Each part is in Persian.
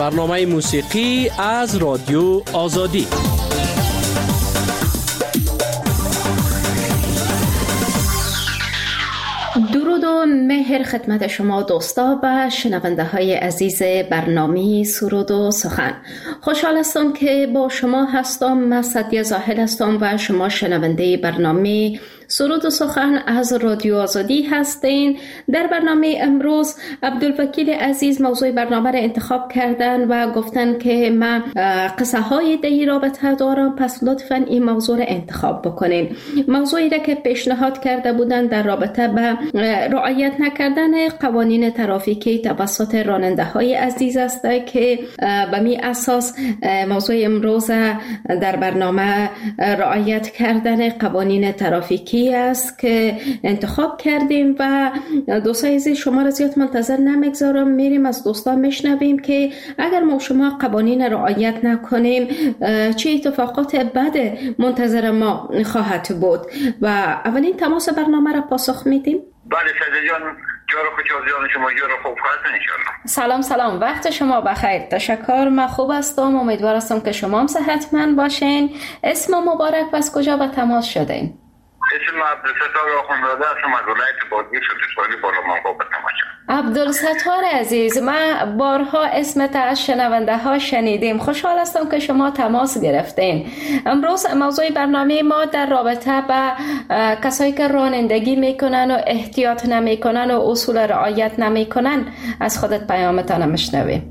برنامه موسیقی از رادیو آزادی. درود و مهر خدمت شما دوستا و شنونده های عزیز برنامه سرود و سخن. خوشحال هستم که با شما هستم. من سعدیه زاهد هستم و شما شنونده برنامه سرود و سخن از رادیو آزادی هستین. در برنامه امروز عبدالوکیل عزیز موضوع برنامه را انتخاب کردن و گفتن که من قصه های دی رابطه دارم، پس لطفاً این موضوع را انتخاب بکنین. موضوعی را که پیشنهاد کرده بودن در رابطه به رعایت نکردن قوانین ترافیکی توسط راننده های عزیز است که به می اساس موضوع امروز در برنامه رعایت کردن قوانین ترافیکی است که انتخاب کردیم و دوستان عزیز شما را زیاد منتظر نمیگذارم، میریم از دوستان میشنویم که اگر ما شما قوانین رعایت نکنیم چه اتفاقات بد منتظر ما خواهد بود و اولین تماس برنامه را پاسخ میدیم. بله سعدی جان، جارو خوشحال شما، جارو خوب هستن انشالله. سلام، وقت شما بخیر. تشکر، من خوب هستم، امیدوار هستم که شما هم صحتمند باشین. اسم مبارک و از کجا به تماس شدین؟ اسم عبدالستار آخوندزاده هستم، از ولایت بادغیس سوتسوالی بالامنگاه به تماس شدم. عبدالستار عزیز، من بارها اسمت از شنونده ها شنیدیم. خوشحال هستم که شما تماس گرفتین. امروز موضوع برنامه ما در رابطه با کسایی که رانندگی میکنن و احتیاط نمیکنن و اصول رعایت نمیکنن از خودت پیامتان میشنویم.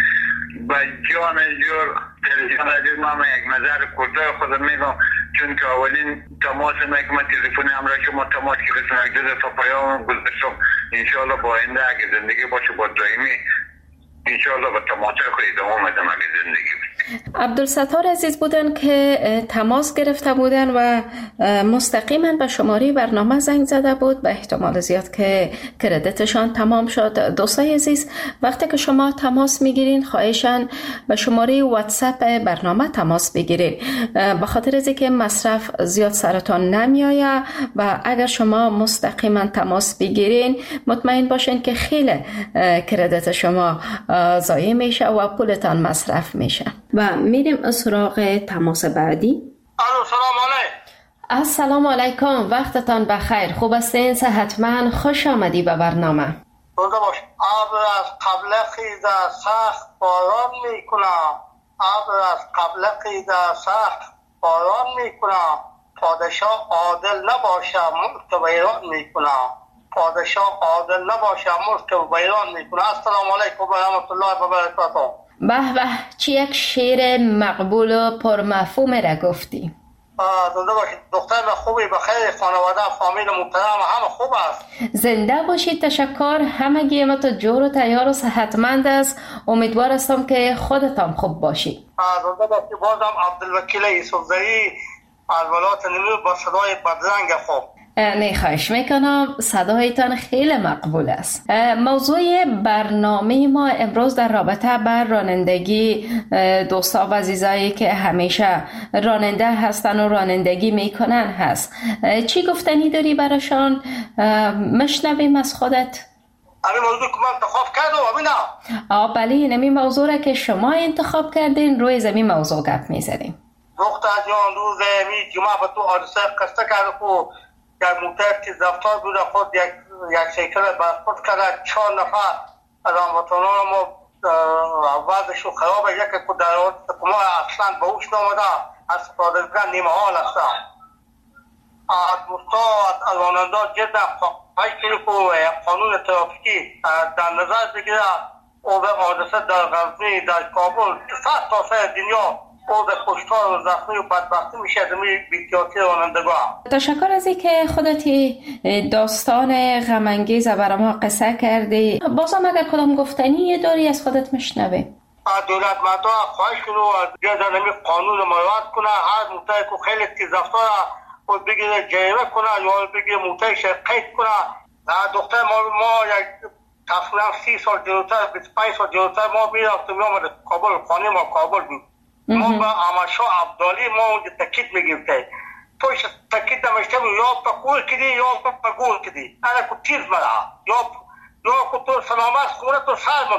با جان جور تلویزیون عزیز ما یک نظر کوتاه خودم میگم، چون که اولین تماس من تلفن همراه شما تماس گرفتم، یک دو دفعه پیام گذاشتم. انشاءالله با آینده اگه زندگی باشه با دائمی انشاءالله با تماس خود ادامه میدم اگه زندگی باشه. عبدالستار عزیز بودن که تماس گرفته بودن و مستقیما به شماره برنامه زنگ زده بود. به احتمال زیاد که کردیتشان تمام شد. دوستای عزیز، وقتی که شما تماس میگیرین خواهشاً به شماره واتساپ برنامه تماس بگیرید، به خاطر از اینکه مصرف زیاد سرتان نمیآید و اگر شما مستقیما تماس بگیرین مطمئن باشین که خیلی کردیت شما ضایع میشه و پولتان مصرف میشه. و میریم سراغ تماس بعدی. سلام علیکم. السلام علیکم، وقتتان بخیر. خوب هستین؟ صحتمند؟ خوش آمدی به برنامه. روزه باش. ابر از قبل خیزه سخت باران میکنم، ابر از قبل خیزه سخت باران میکنم، پادشاه عادل نباشه ملک ویران میکنم، پادشاه عادل نباشه ملک ویران میکنم. السلام علیکم و رحمت الله و برکاته. به به، چی یک شعر مقبول و پرمفهوم را گفتی. زنده باشید. دختر خوبی بخیر، خانواده فامیل محترم همه خوب است. زنده باشید. تشکر. همگی ما تو جور و تیار و صحتمند است. امیدوار هستم که خودتان خوب باشید. زنده باشید. بازم عبدالوکیل یوسفزئی از ولایت نیمروز با صدای بدرنگ خوب. نه خواهش میکنم، صدایتان خیلی مقبول است. موضوع برنامه ما امروز در رابطه بر رانندگی دوستا و عزیزایی که همیشه راننده هستن و رانندگی میکنن هست. چی گفتنی داری براشان؟ مشنویم از خودت. همین موضوع که من انتخاب کردم همینا؟ بله، این موضوع را که شما انتخاب کردین روی زمین موضوع گپ میزدیم. دختر جان روز جمعه به تو حادثه قصه کرده که یک موتر که رفتار بود خود یک سیکل برخورد کرده، 4 نفر از هموطنان ما وضعشون خرابه، یکی که در ما اصلا به هوش نامده از سپردگان نیمه حال هستن. از دوستا از راننده جدا خواهش کنیم که قانون ترافیکی در نظر بگیره. او به حادثه در غزنی، در کابل، 100 تا سر دنیا او به کشتار و زخمی و بدبختی میشه زمین بی‌احتیاطی رانندگان. تشکر از اینکه خودتی داستان غم انگیز برای ما قصه کردی. بازم اگر کدام گفتنی داری از خودت میشنویم. دولت مردم خواهش کنه و زمین قانون مراعات کنه. هر موتر که خیلی تیز رفتار خود بگیره جریمه کنه یا بگیره موترش قید کنه. دختر ما یک تقریبا 30 سال جلوتر 25 سال جلوتر ما میرفتیم میامد کابل، خانه ما کابل بود. ما با احمدشاه عبدالی ما اونجا تکید میگیرده، توش تکید نمیشته یا پا کول کدی یا پا گول کدی، انا که تیز مرا یا که تو سلامت خونه تو سر منو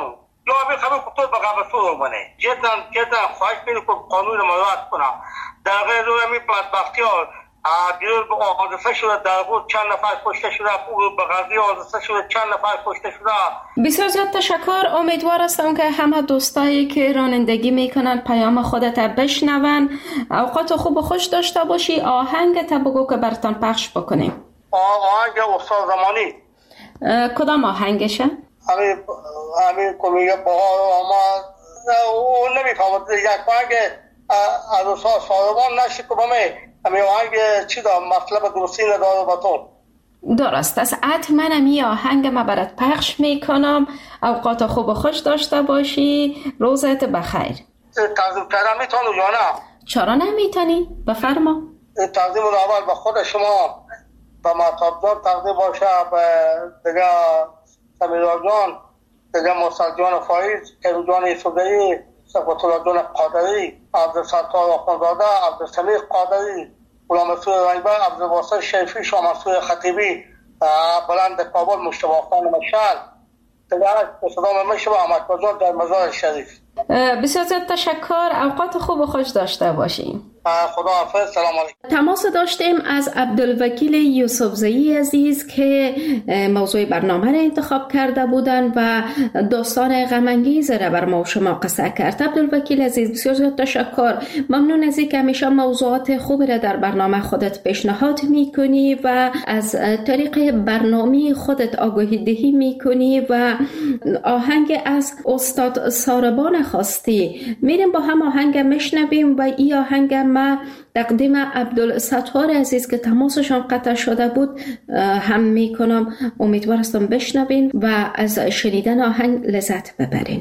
یا همین خبر کتور به قبطور اومنه جدا خواهش بینی که قانون مراعات کنم. در غیر روی همین بدبختی ها دیروز به حادثه شده، در بود چند نفر کشته شده، به غزی حادثه شده چند نفر کشته شده. بسیار زیاد تشکر. امیدوار هستم که همه دوستایی که رانندگی میکنن پیام خودت بشنون. اوقات خوب و خوش داشته باشی. آهنگ بگو که براتون پخش بکنیم. آهنگ استاد زمانی. کدام آهنگشه؟ همین کمیه بهار آمد. اون نمیفهمد یک آهنگ از استاد ساربان نشی که همین آهنگ چی دارم مطلب درستی نداره با تو. درست است. حتما می آهنگ ما برات پخش میکنم. اوقات خوب و خوش داشته باشی. روزت بخیر. تقدیم کردم میتونم یا نه؟ چرا نمیتونی؟ بفرما. تقدیم اول به خود شما به مطاب جان تقدیم باشه، به دیگه سمیرا جان، دیگه مرسل جان فایز، کریم جان ایسودهی، صفت الله جان قادری، عبدالستار آخوندزاده، عبدالسمیع قادری، غلام مسعود رنگبر، عبدالواسط شیفی، شاه منصور خطیبی، بلند کابل مجتبی خان مشعل، دیگه به صدام میشه و احمد جان در مزار شریف. بسیار زیاد تشکر. اوقات خوب و خوش داشته باشیم. خدا حافظ. سلام علیکم. تماس داشتیم از عبدالوکیل یوسفزئی عزیز که موضوع برنامه را انتخاب کرده بودند و داستان غم انگیز را بر ما و شما قصه کرد. عبدالوکیل عزیز بسیار زیاد تشکر. ممنون از اینکه همیشه موضوعات خوب را در برنامه خودت پیشنهاد میکنی و از طریق برنامه خودت آگاهی دهی میکنی و آهنگ از استاد ساربان خواستی. میریم با هم آهنگ میشنویم و این آهنگ ما تقدیم عبدالستار عزیز که تماسشان قطع شده بود هم میکنم. امیدوار هستم بشنوین و از شنیدن آهنگ لذت ببرین.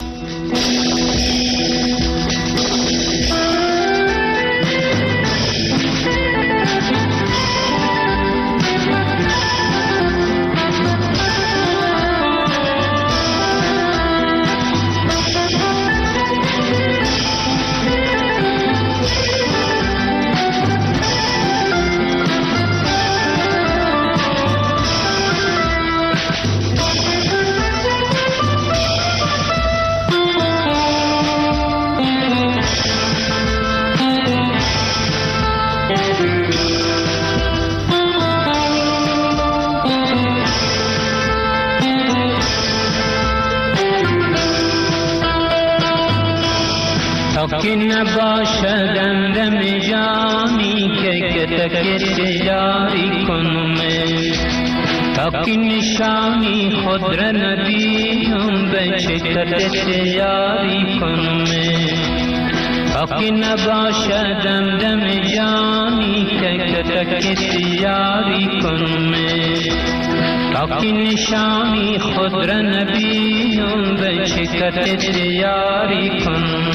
که نباشد دم جانی که تکت جاری کنم، تا که نشانی خود را نبینم به شکرت جاری کنم، تا که نباشد دم جانی که تکت جاری کنم، تا که نشانی خود را نبینم به شکرت جاری کنم.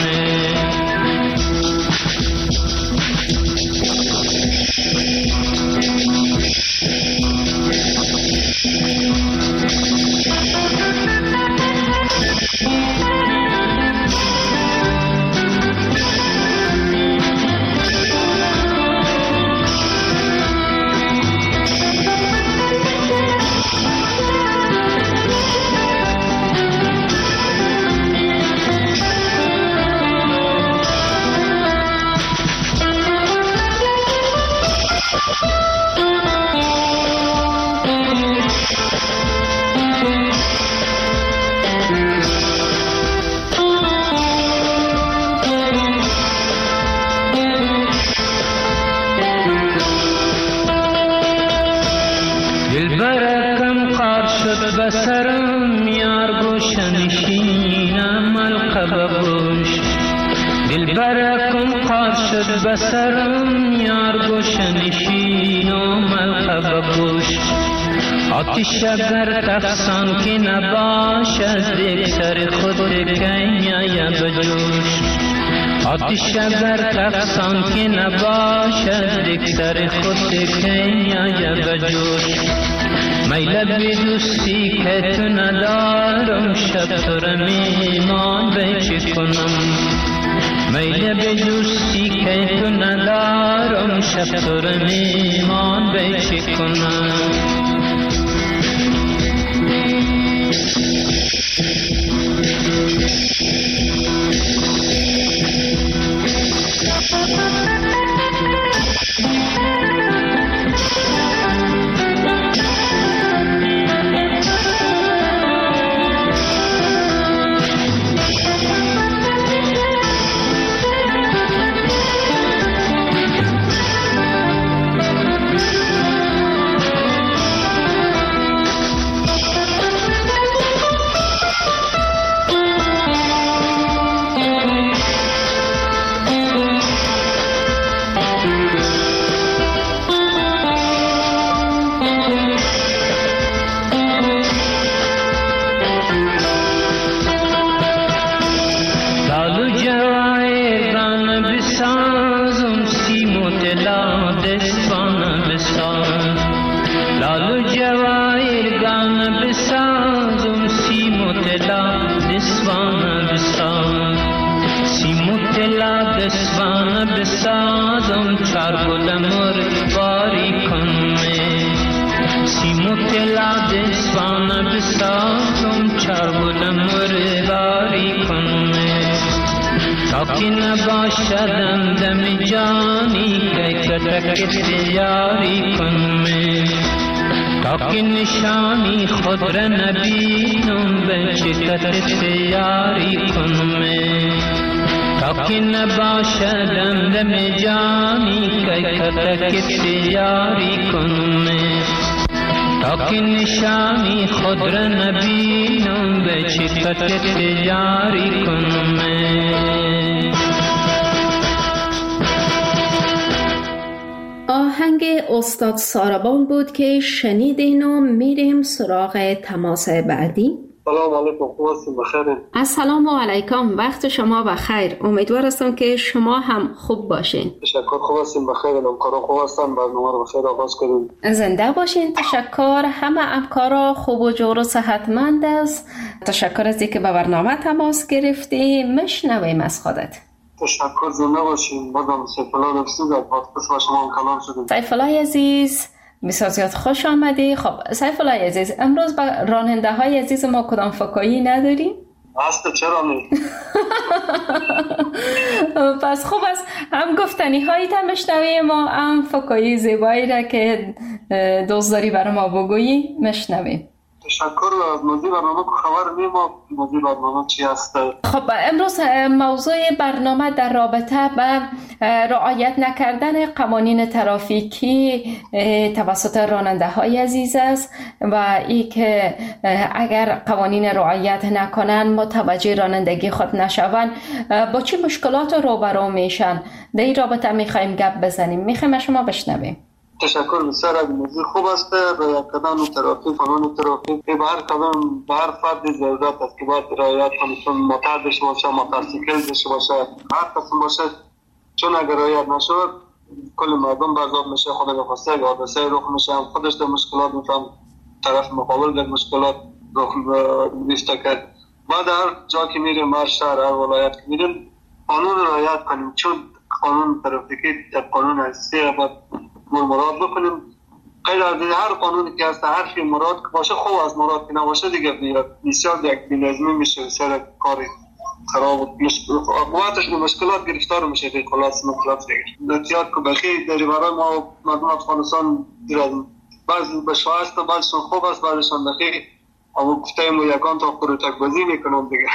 بسرم یار گوشنشینم القب گوش، دلبرکم قار شد بسرم یار گوشنشینم القب گوش، آتش اگر تفسان که نباشد یک سر خود کنیا بجوش، آتش اگر تفسان که نباشد یک سر خود کنیا بجوش، میل به دوستی که تو ندارم شب تو را میمان به چه کنم، میل به دوستی که تو ندارم شب تو را میمان به چه کنم. آهنگ استاد ساربان بود که شنیدین و میریم سراغ تماس بعدی. سلام علیکم، خوب هستین؟ بخیرین؟ السلام علیکم، وقت شما بخیر. امیدوار هستم که شما هم خوب باشین. تشکر، خوب هستین؟ بخیرین؟ همکارا خوب هستن؟ برنامه رو بخیر آغاز کنیم. زنده باشین. تشکر. همه همکارا خوب و جور و صحتمند است. تشکر از اینکه به برنامه تماس گرفتی. مشنویم از خودت. تشکر، زنده باشین. بازم سیفالله رفسید از پادکست با شما هم کلام شدیم. سیفالله عزیز بسیار زیاد خوش آمدی. خب سیفالله عزیز، امروز با راننده های عزیز ما کدام فکایی نداریم؟ هست، چرا نی؟ پس خوب است هم گفتنی هایی تا مشنویم ما هم فکایی زیبایی را که دوست داری برای ما بگویی مشنویم. تشکر. از موضوع برنامه که خبر نیم. موضوع برنامه چی هست؟ خب امروز موضوع برنامه در رابطه به رعایت نکردن قوانین ترافیکی توسط راننده های عزیز است و ای که اگر قوانین رعایت نکنن متوجه رانندگی خود نشوند با چه مشکلات روبرو میشن. در این رابطه میخوایم گپ بزنیم. میخوایم شما بشنویم. تشکر بسیار. از موضوع خوب است. رعایت کردن ترافیک، قانون ترافیک به هر قدم به هر فرد ضرورت است که باید رعایت کنه، چون موتور داشته باشه، موتورسیکل داشته باشه، هر قسم باشه، چون اگر رعایت نشود کل مردم برزاد میشه. خود نخواسته اگر حادثه رخ میشه، هم خودش در مشکلات میفهم، طرف مقابل در مشکلات رخ میفته. کرد بعد هر جا که میریم، هر شهر، هر ولایت که میریم قانون رعایت کنیم، چون قانون ترافیکی در قانون اساسی باید مراد بکنیم. غیر از هر قانونی که هست، هر فی مراد که باشه خوب از مراد که نباشه دیگه بسیار یک بی‌نظمی میشه، سر کاری خراب و قوتش به مشکلات گرفتار میشه. دیگه خلاص مطلب دیگه احتیاط که بخیر در برای ما مردم افغانستان بعضی به شایسته است، بعضیشون خوب است، بعضیشون بخیر. اما گفتیم یکان تا قروتک بازی میکنم دیگه.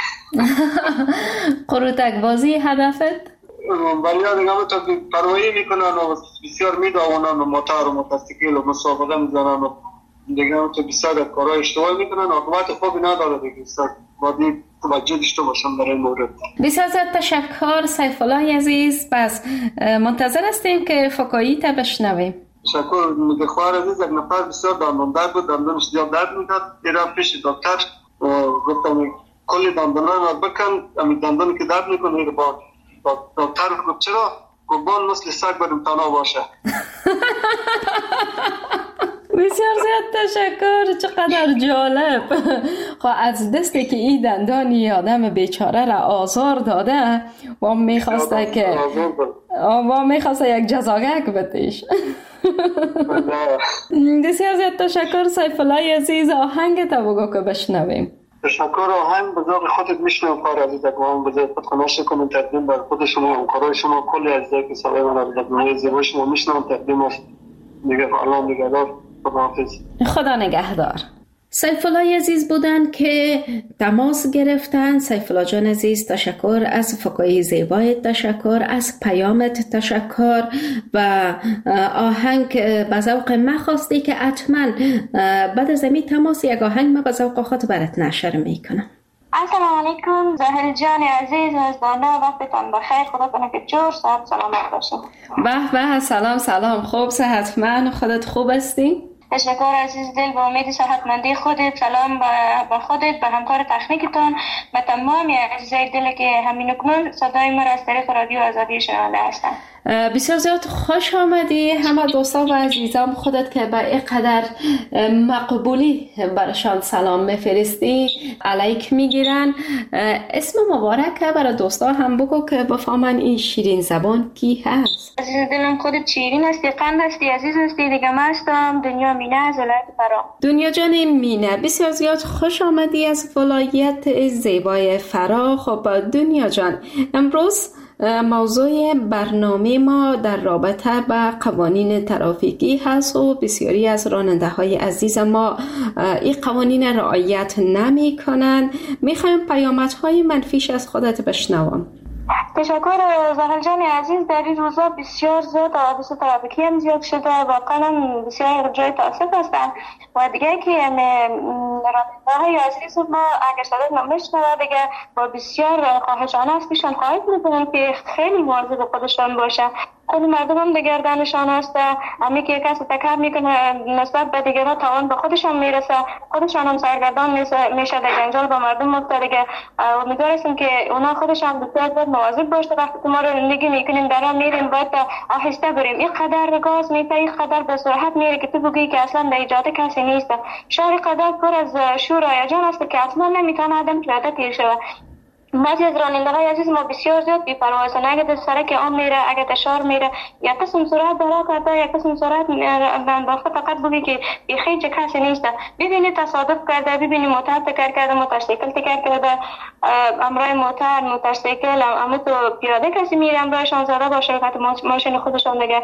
قروتک بازی هدفت؟ ولی دیگه همه تا پروایی میکنن و بسیار میداونن و موتور و موتورسیکل و مسابقه میزنن و دیگه همه تا بسیار کارهای اشتباه میکنن و عاقبت خوبی نداره دیگه. بسیار باید توجه داشته باشم در این مورد. بسیار زیاد تشکر سیفالله عزیز. پس منتظر هستیم که فکایی تا بشنویم. تشکر. خواهر عزیز یک نفر بسیار دندان درد بود، دندانش زیاد درد میکرد، میرم پیش دکتر و گفتم کلی دندانای ما بکن، همین دندانی که درد میکنه با دکتر گفت چرا؟ گفتم مثل سگ بریم تنها باشه. بسیار زیاد تشکر. چقدر جالب. خب از دستی که این دندانی آدم بیچاره را آزار داده و میخواسته که یک جزاگک بتیش. بسیار زیاد تشکر سیفالله عزیز. آهنگ تا بگو که بشنویم. تشکر. آهنگ به ذوق خودت میشنم کار عزیزگان، به ذوق خود خناش کنم تقدیم بر خود شما، همکارای شما، کلی عزیزایی که سابقه من از دنیای زیبا شما میشنم تقدیم است. دیگه الله نگهدار. خداحافظ. خدا نگهدار. سیف الله عزیز بودن که تماس گرفتن. سیف الله جان عزیز، تشکر از فکایی زیبایت، تشکر از پیامت، تشکر و آهنگ به ذوق من خواستی که حتما بعد از این تماس یک آهنگ من به ذوق خود برات نشر میکنم. السلام علیکم زاهل جان عزیز، از دانا وقتتان بخیر، خدا کنه که جور صحت سلامت باشین. به سلام خوب صحتمند، خودت خوب هستی؟ تشکر عزیز دل، با امید صحتمندی خودت. سلام با خودت، به همکار تکنیکتان، به تمام عزیزای دل که همین اکنون صدای ما را از طریق رادیو آزادی شنونده هستند. بسیار زیاد خوش آمدی. همه دوستان و عزیزان خودت که به اینقدر مقبولی برشان سلام میفرستی علیک میگیرن. اسم مبارک برای دوستان هم بگو که بفهمن این شیرین زبان کی هست. عزیز دلم، خودت شیرین هستی، قند هستی، عزیز هستی. دیگه من هستم دنیا مینه از ولایت فرا. دنیا جان مینه، بسیار زیاد خوش آمدی از ولایت زیبای فرا. خب دنیا جان، امروز موضوع برنامه ما در رابطه با قوانین ترافیکی هست و بسیاری از راننده های عزیز ما این قوانین رعایت نمی کنند. میخوایم پیامدهای منفیش از خودت بشنوم. تشکر زهر جان عزیز. در این روزا بسیار زیاد حوادث ترافیکی هم زیاد شده، واقعا بسیار جای تاسف هستن و دیگه که راننده‌های عزیز ما اگر صدات نمیشنوه دیگه با بسیار خواهشانه از پیشان خواهش میکنم که خیلی مواظب خودشان باشه. خود مردم هم دگردنشان هست، همی که کسی تکر میکنه نسبت به دیگران تاوان به خودشان میرسه، خودشان هم سرگردان میشه، در جنجال با مردم مفترگه. امیدوارستم که اونا خودشان بسیار مواظب باشه. وقتی که ما رو زندگی میکنیم در راه میریم باید آهسته بریم. این قدر گاز میده، این قدر به سرعت میره که تو بگی که اصلا در ایجاد کسی نیست. شهر قدر پر از شور و هیجان است که اصلا نمیتونه آدم پیاده تیر شود. بعضی از راننده‌های عزیز ما بسیار زیاد بی‌پروا هستند. اگه در سرک عام میره، اگه تشار میره، یا قسم سرعت بالا کرده، یا قسم سرعت انداخته، فقط بگی که بیخی چه کسی نیست. ببینی تصادف کرده، ببینی موتور تکر کرده، موتورسیکل تکر کرده، همراه موتورسیکل اما تو پیاده کسی میره همراهشان زده با شرکت ماشین خودشان دیگه.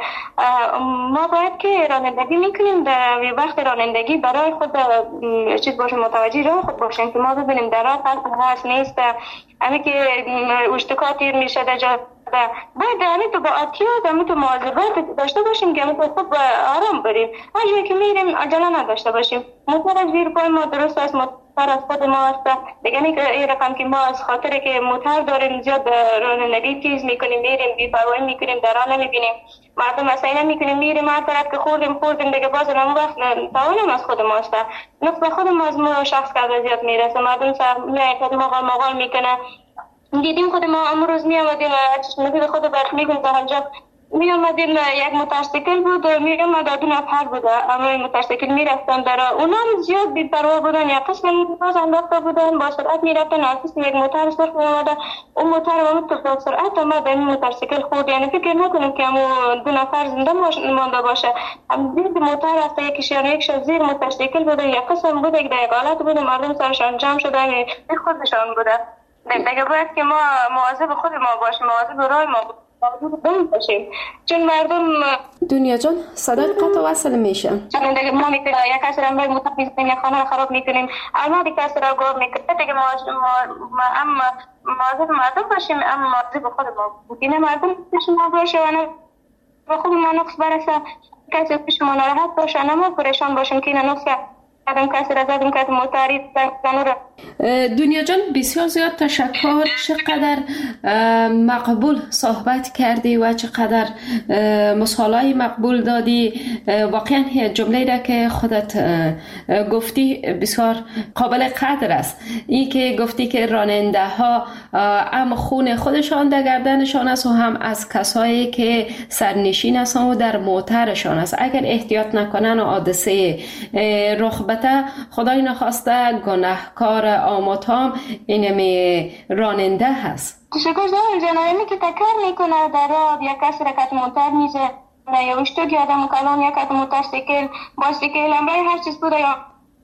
ما باید که رانندگی میکنیم در وقت رانندگی برای خود چیز باشیم، متوجه راه خود باشیم که ما ببینیم در راه هست نیست. همین که اشتکا تیر میشه در جا باید همین تو با احتیاط همین تو مواظبت داشته باشیم که همین تو خوب آرام بریم. هر جایی که میریم عجله نداشته باشیم. موتور از زیر پای ما درست است، موتور از خود ما است. دیگه این رقم که ما از خاطر که موتور داریم زیاد رانندگی تیز میکنیم، میریم بی‌پروایی میکنیم، در راه نمیبینیم مردم اصلا نمیکنیم، میریم هر طرف که خوردیم دیگه باز اون وقت تاوان از خود ماست. نقص به خود ما از ما شخص که زیاد میرسه. مردم سر میاد مغال میکنه. دیدیم خود ما امروز می آمدیم چشمگیر خود برش میگم در همجا می آمدیم یک موتورسیکل بود، می آمد دو نفر بود اما موتورسیکل می رفتن در اونا زیاد بی‌پروا بودن، یا قسم باز انداخته بودن با سرعت می رفتن. از یک موتور سرخ می آمده، اون موتور آمد تو سرعت آمد این موتورسیکل خورد. یعنی فکر نکنیم که همون دو نفر زنده مانده باشه. هم دید موتور است یکیشان یکش زیر موتورسیکل بوده، یا قسم بوده که در یک حالت بوده مردم سرشان جمع شده خودشان بوده. دیگه باید که ما مواظب خود ما باشیم، مواظب راه ما باشیم، چون مردم دنیا جان صدات قطع وصل میشه. چون دیگه ما میکنیم یک کسی را باید متفیزیم، یک خانه را خراب میکنیم، اما دیگه کسی را گوه میکنیم. دیگه ما هم مواظب مردم باشیم، اما مواظب خود ما بودیم. مردم پیش ما باشه و خود ما نقص برسه، کسی پیش ما ناراحت باشه، اما پریشان باشیم که این نقص دنیا جان بسیار زیاد تشکر. چقدر مقبول صحبت کردی و چقدر مثالای مقبول دادی. واقعا جمله را که خودت گفتی بسیار قابل قدر است. این که گفتی که راننده ها هم خون خودشان در گردنشان است و هم از کسایی که سرنشین هستند و در موترشان است. اگر احتیاط نکنن و حادثه رخ بده، خدای نخواسته گناهکار آماتام اینمی راننده هست. تشکر زهر جان. اینی که تکر میکنه در راه، یا کسی را که موتور میزه، یا اشتوک آدم کلان، یا که موتورسیکل بایسیکل همراه هر چیز بوده، یا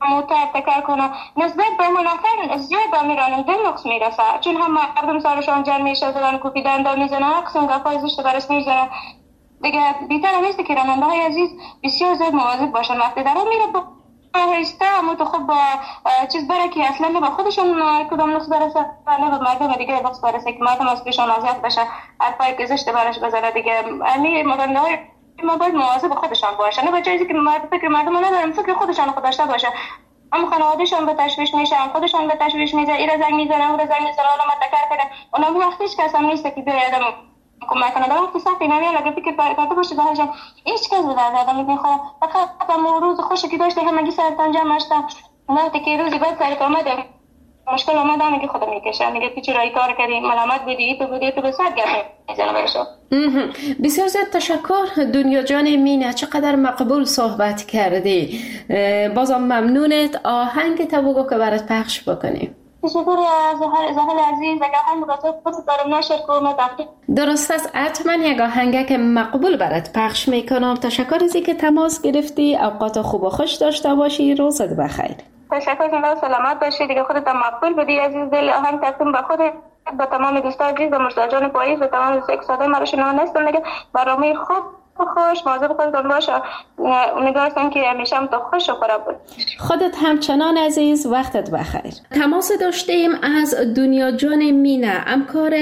موتر تکر کنه نسبت به منافر زیاد میرانم دل نقص میرسه چون هم مردم سرشان جمع میشه زدن کوپیدن دا میزنن اقسم گفای زشت برس میزنن دیگه بیتر همیسته که راننده های عزیز بسیار زیاد مواظب باشن وقتی در میره با هسته اما تو خب با چیز بره که اصلا نه به خودشون کدام نقص برسه نه به مردم دیگه نقص برسه که مردم از پیشان اذیت بشه حرفای که زشت برش بزنه دیگه امی راننده های ما باید مواظب خودشان باشن نه به جایی که فکر مردم ندارن فکر خودشان خود داشته باشه اما خانوادهشان به تشویش میشن خودشان به تشویش میزنن این زنگ میزنن اون زنگ میزنن حالا ما تکر کنه اونم وقتش کس هم نیست که بیاد آدم کمک کنه در وقتی سختی نمیاد اگه فکر کرده باشه دهجان هیچ کس به درد آدم میخوره فقط اما روز خوشی که داشته همگی سرتان جمع شدن وقتی که روزی بعد سرت اومده مشکل اومده همگی خودم میکشه میگه تو چرا این کار کردی ملامت بودی تو به سر گرد میزنه برشو. بسیار زیاد تشکر دنیا جان مینه چقدر مقبول صحبت کردی بازم ممنونت آهنگ تو بگو که برات پخش بکنیم. تشکر زهل عزیز اگه آهنگ برات خود دارم نشر کنم درست است حتما یک آهنگ که مقبول برات پخش میکنم. تشکر از اینکه تماس گرفتی اوقات خوب و خوش داشته باشی روزت بخیر. تشکر جناب سلامت باشی دیگه خودت مقبول بودی عزیز دل آهنگ تقدیم به خودت با تمام دوستان عزیز و مرتضی پاییز و تمام دوستان مرا شنونده هستن دیگه برنامه خوب خوش مواظب خودتون باش امیدوارم که همیشه هم تو خوش و خراب بود. خودت همچنان عزیز وقتت بخیر. تماس داشتیم از دنیا جان مینه همکار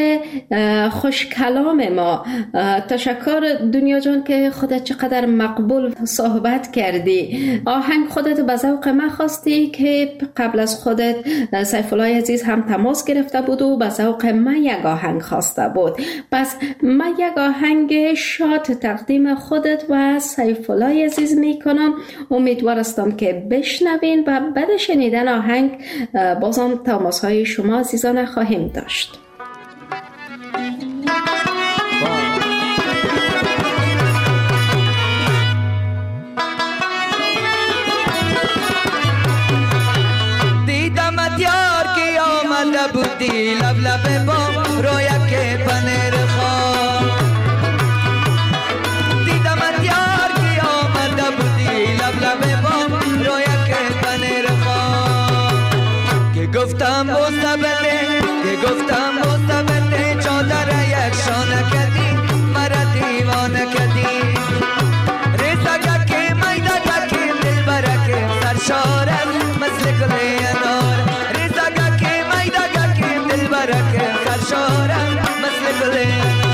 خوش کلام ما. تشکر دنیا جان که خودت چقدر مقبول صحبت کردی. آهنگ خودت به ذوق من خواستی که قبل از خودت سیف الله عزیز هم تماس گرفته بود و به ذوق من یک آهنگ خواسته بود. پس من یک آهنگ شاد تقدیم خودت و سیف الله عزیز میکنم. امیدوارم که بشنوین و بعد شنیدن آهنگ بازم تماس های شما عزیزان خواهیم داشت. دیدمت یار که آمده بودی لب لب با رویا که پنیر خواه دیدمت یار که آمده بودی لب لب با رویا که پنیر خواه که گفتم مستبده که گفتم مستبده چادر یک شانه کدی مرا دیوانه کدی ریزا که میده که دل برکه سرشارم مثل گلی انار ریزا که میده که دل برکه سرشارم مثل گلی انار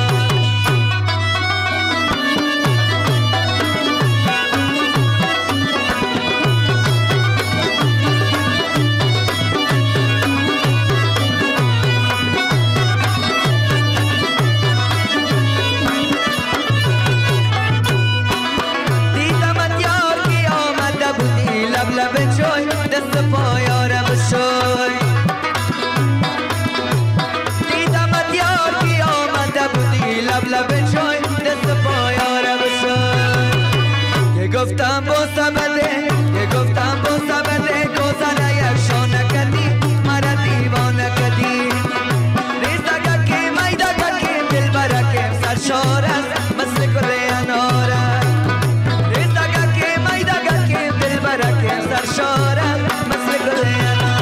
گفتم بوسه بده که گفتم بوسه بده گوزنه یک شانه کدی مرا دیوانه کدی ریزا که میده که دل برکه سرشار است مثل گل انار ریزا که میده که دل برکه سرشار است مثل گل انار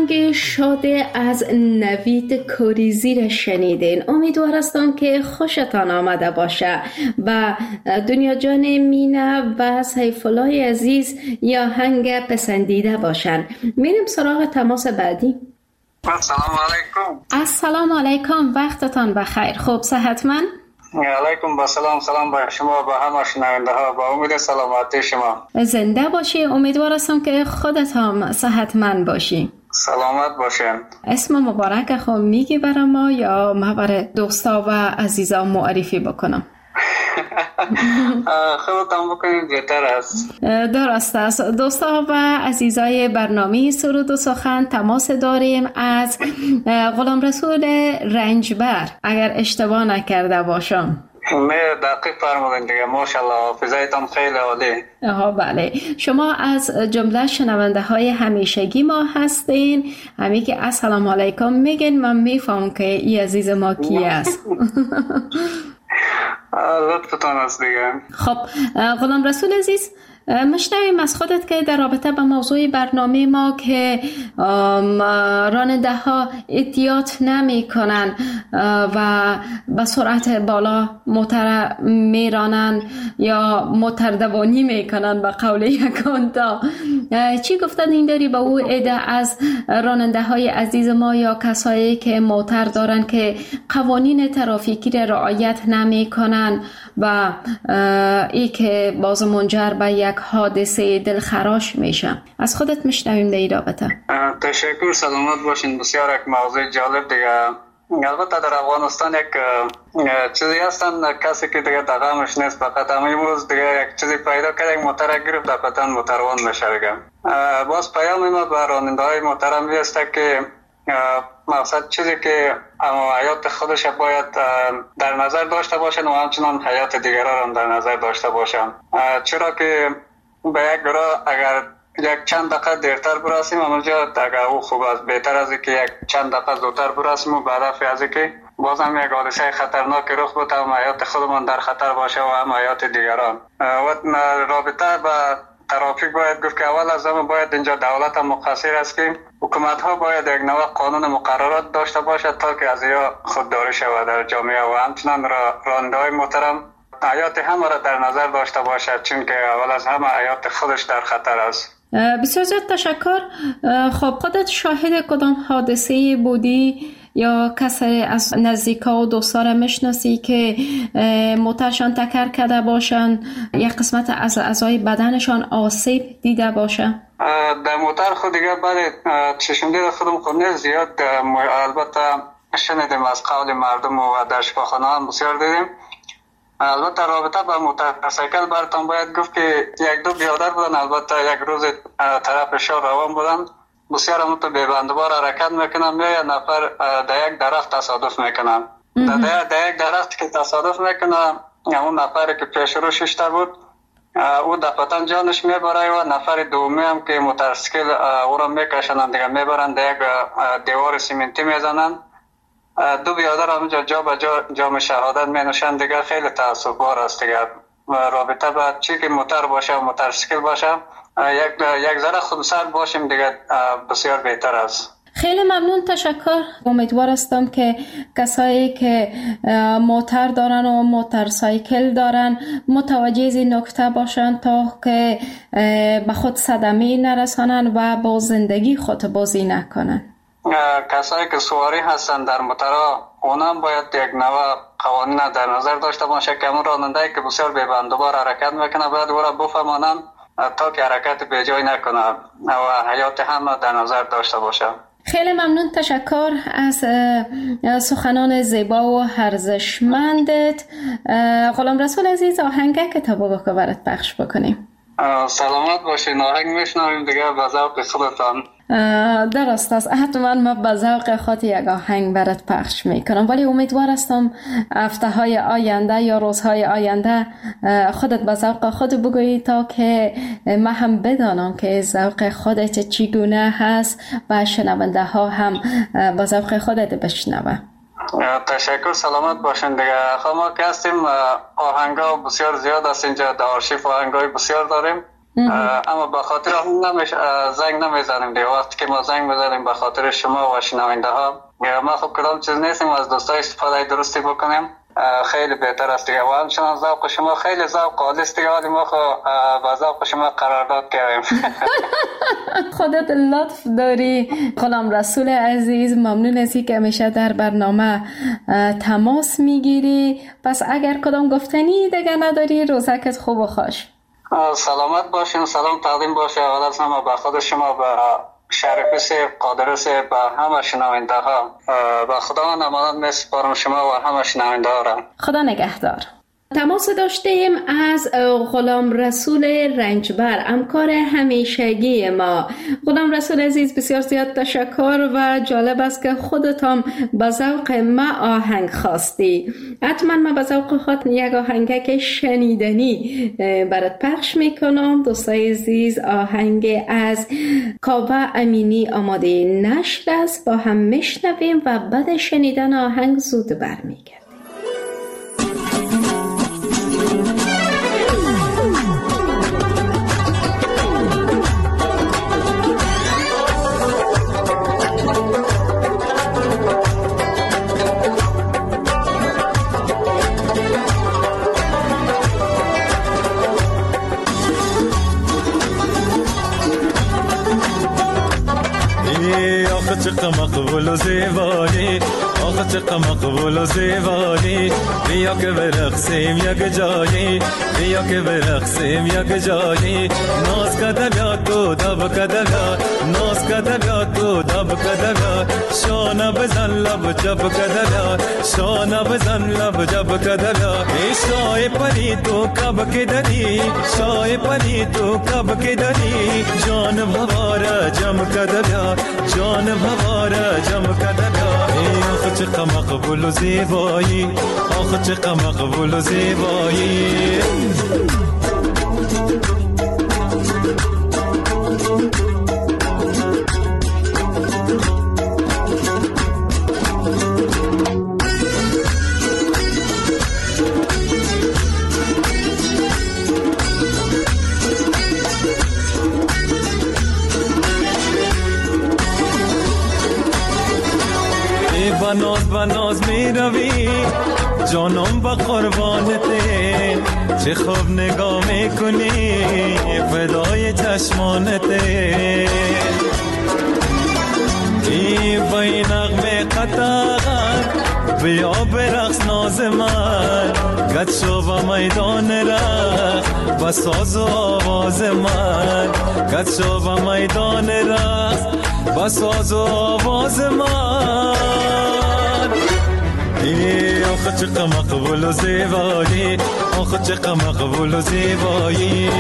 آهنگ شاده از نوید کوریزی را شنیدین. امیدوار هستم که خوشتان آمده باشه و دنیا جان مینا و سیف الله عزیز یا آهنگ پسندیده باشن. میریم سراغ تماس بعدی. السلام علیکم. السلام علیکم، وقتتان بخیر. خوب صحتمند؟ علیکم با سلام به شما، با همه شنونده ها، با امید سلامتی شما. زنده باشی. امیدوار هستم که خودت هم صحتمند باشی. سلامت باشین. اسم مبارک خود میگی برای ما یا ما برای دوستا و عزیزان معرفی بکنم؟ خودتان بکنید بهتر است. درست است. دوستا و عزیزای برنامه سرود و سخن تماس داریم از غلام رسول رنجبر، اگر اشتباه نکرده باشم. نه دقیق فرمودین دیگه، ماشاءالله حافظه‌تان خیلی عالی. بله، شما از جمله شنونده های همیشگی ما هستین. همی که السلام علیکم میگین من میفهم که این عزیز ما کی است. لطفتان است دیگه. خب غلام رسول عزیز، مشنویم از خودت که در رابطه با موضوع برنامه ما که راننده ها احتیاط نمی کنن و به سرعت بالا موتر می رانن یا موتر دوانی می کنن به قول یکانتا، چی گفتن این داری به او عده از راننده های عزیز ما یا کسایی که موتر دارن که قوانین ترافیکی را رعایت نمی کنن و ای که باز منجر به یک حادثه دلخراش میشه؟ از خودت میشنویم در این رابطه. تشکر، سلامت باشین. بسیار یک موضوع جالب دیگه. البته در افغانستان یک چیزی هستن کسی که دیگه دغمش نیست، فقط امروز دیگه یک چیزی پیدا کرد، یک موتر گرفت دقیقاً موتروان میشه دیگه. باز پیام ما به راننده های محترم هست که مقصد چیزی که حیات خودش باید در نظر داشته باشن و همچنان حیات دیگران هم در نظر داشته باشن، چرا که به یک گروه اگر یک چند دقیقه دیرتر برسیم اونجا اگر او خوب است، بهتر از که یک چند دقیقه زودتر برسیم و بعد از که بازم یک حادثه خطرناک رخ بده هم حیات خودمان در خطر باشه و هم حیات دیگران. و رابطه با ترافیک باید گفت که اول از همه باید اینجا دولت هم مقصر است که حکومت ها باید یک نوع قانون مقررات داشته باشد تا که از یا خودداری شود در جامعه و همچنان راننده های محترم حیات همه را در نظر داشته باشد، چون که اول از همه حیات خودش در خطر است. بسیار زیاد تشکر. خب خودت شاهد کدام حادثه بودی یا کسی از نزدیکا و دوستا را میشناسی که موترشان تکر کرده باشن یا قسمت از اعضای بدنشان آسیب دیده باشه؟ در موتر خود دیگه بله چشم دید خودم خود نیست زیاد، البته شنیدیم از قول مردم و در شفاخانه هم بسیار دیدیم. البته رابطه با موتورسیکل براتون باید گفت که یک دو بیادر بودن، البته یک روز طرف شهر روان بودن، بسیار هم تو بیبندوار حرکت میکنن یا نفر در یک درخت تصادف میکنن. در یک درخت که تصادف میکنن اون نفری که پیش رو ششته بود او دفعتا جانش میبره و نفر دومی هم که موتورسیکل او را میکشنن دیگه میبرن در یک دیوار سیمنتی میزنن. دو بیادر همونجا جا به جام شهادت می نوشن دیگه. خیلی تأسف بار است دیگه. رابطه با چی که موتر باشه و موتورسیکل باشه یک ذره خودسر باشیم دیگه بسیار بهتر است. خیلی ممنون، تشکر. امیدوار هستم که کسایی که موتر دارن و موتورسایکل دارن متوجه این نکته باشن تا که به خود صدمه نرسانن و با زندگی خود بازی نکنن. کسایی که سواری هستن در موترها اونم باید یک نوع قوانین در نظر داشته باشه که اون راننده‌ای که بسیار بی‌بندوبار حرکت میکنه باید او را بفهمانن تا که حرکت به جای نکنه و حیات هم در نظر داشته باشه. خیلی ممنون، تشکر از سخنان زیبا و ارزشمندت. غلام رسول عزیز، آهنگ کتابو که برات پخش بکنیم. سلامت باشین. آهنگ میشنویم دیگه به ذوق خودتان. درست است، حتما ما به ذوق خود یک آهنگ برات پخش میکنم، ولی امیدوار هستم هفته های آینده یا روزهای آینده خودت به ذوق خود بگویی تا که ما هم بدانم که ذوق خودت چگونه هست و شنونده ها هم به ذوق خودت بشنوه. تشکر، سلامت باشین دیگه. ما که هستیم آهنگا بسیار زیاد است اینجا، در آرشیف آهنگای بسیار داریم اما به خاطر هم زنگ نمیزنیم دیگه. وقتی که ما زنگ بزنیم به خاطر شما و شنونده ها، ما خب کدام چیز نیستیم از دوستای استفاده درستی بکنیم، خیلی بهتر است دیگه. و همچنان ذوق شما خیلی ذوق عالی است دیگه. ما خب با ذوق شما قرارداد کردیم. خودت لطف داری غلام رسول عزیز. ممنون از که همیشه در برنامه تماس میگیری. پس اگر کدام گفتنی دیگه نداری، روزکت خوب و خوش. سلامت باشین، سلام تقدیم باشه اول از همه به خود شما، به شریف سیب، قادر سیب، به همه شنونده ها. به خدا نمانت میسپارم شما و همه شنونده ها را. خدا نگهدار. تماس داشتیم از غلام رسول رنجبر، همکار همیشگی ما. غلام رسول عزیز بسیار زیاد تشکر و جالب است که خودت هم به ذوق ما آهنگ خواستی. حتما ما به ذوق خود یک آهنگک شنیدنی برات پخش میکنم. دوستای عزیز، آهنگ از کاوه امینی آماده نشر است، با هم میشنویم و بعد شنیدن آهنگ زود برمیگردیم. چقدر مقبول و زیبایی، آخه چقدر مقبول و زیبایی. بیا که برقصیم یک جایی، بیا که برقصیم یک جایی. ناز کده بیاد تو دب کده بیاد، ناز کده بیاد تو دب کده بیاد. شانه بزن لب جب کده بیاد، شانه بزن لب جب کده بیاد. ای شای پری تو کب که داری، شای پری تو کب که داری. جان بواره جم کده بیاد، جان بواره جم کده بیاد. ای آخه چقدر مقبول و زیبایی، آخه چقدر مقبول و زیبایی. بناز می روی جانم با قربانته، چه خوب نگاه میکنی فدای چشمانته. ای با این نغمه قطعا بیا برقص ناز من، گد شو با میدان رقص با ساز و آواز من، گد شو با میدان رقص با ساز و آواز من. ای آخه چقدر مقبول و زیبایی، آخه چقدر مقبول و زیبایی.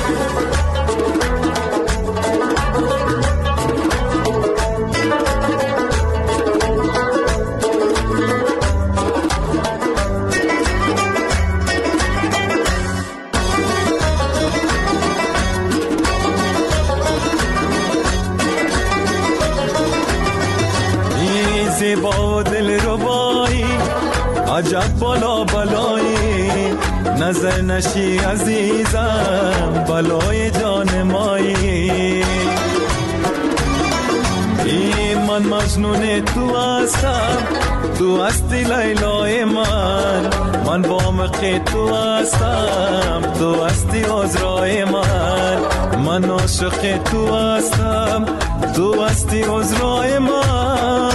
ای زیبا و دل ربایی، عجب بالا بلایی، نظر نشی عزیزم بلای جان مایی. ای من مجنون تو هستم، تو هستی لیلای من با مخی تو هستم، تو هستی عذرای من عاشق تو هستم، تو هستی عذرای من.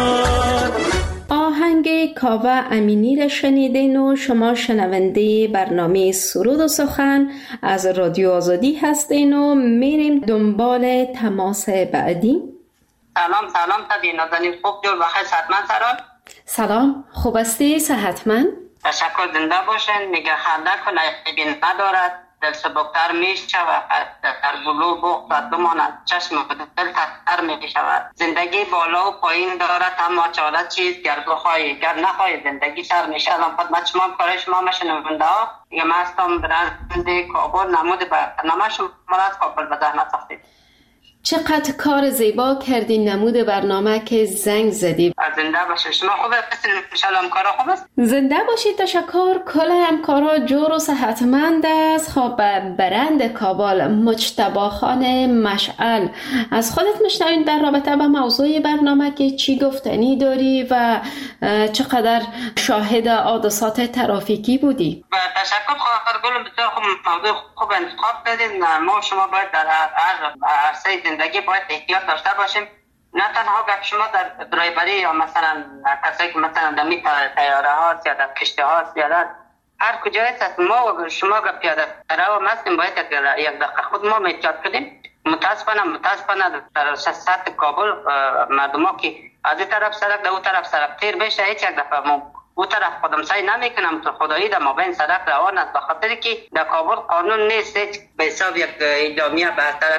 آهنگ کاوه امینی را شنیدین و شما شنونده برنامه سرود و سخن از رادیو آزادی هستین و میریم دنبال تماس بعدی. سلام تا نازنین، خوب جور بخیر، صحتمند سران. سلام، خوب هستی؟ صحتمند؟ تشکر، زنده باشین. میگه خنده کنه عیبی ندارد، دل سبکتر می شود، در گلو بغض بماند، چشم دل تر می شود. زندگی بالا و پایین دارد، اما چاره چیز گر بخواهی گر نخواهی زندگی تر می شود. خدمت شما کار شما شنونده ها، دیگه من هستم برند کابل، نمود برنامه شما را از کابل به زحمت ساختید. چقدر کار زیبا کردی نمود برنامه که زنگ زدی. زنده باشید. شما خوبه؟ انشالله همکارا خوب است؟ زنده باشید. تشکر. کل همکارا جور و صحتمند است. خب برند کابل مجتبی خان مشعل، از خودت میشنویم در رابطه با موضوع برنامه که چی گفتنی داری و چقدر شاهد حادثات ترافیکی بودی؟ تشکر خواهر گلم، بسیار خوب موضوع خوب انتخاب کردین. ما شما باید در عرصه زندگی باید احتیاط داشته باشیم، نه تنها گپ شما در درایوری یا مثلا کسایی که مثلا در طیاره هاست یا در کشتی هاست یا در هر کجا هست، ما و شما که پیاده رو هستیم باید یک دقیقه خود ما احتیاط کنیم. متاسفانه در سطح کابل مردم ها که از این طرف سرک در اون طرف سرک تیر بشه، هیچ یک دفعه او طرف خودم سعی نمیکنم تو خدایی در مابین سرک روان است، بخاطر که در کابل قانون نیست به حساب یک اعدامیه به طرف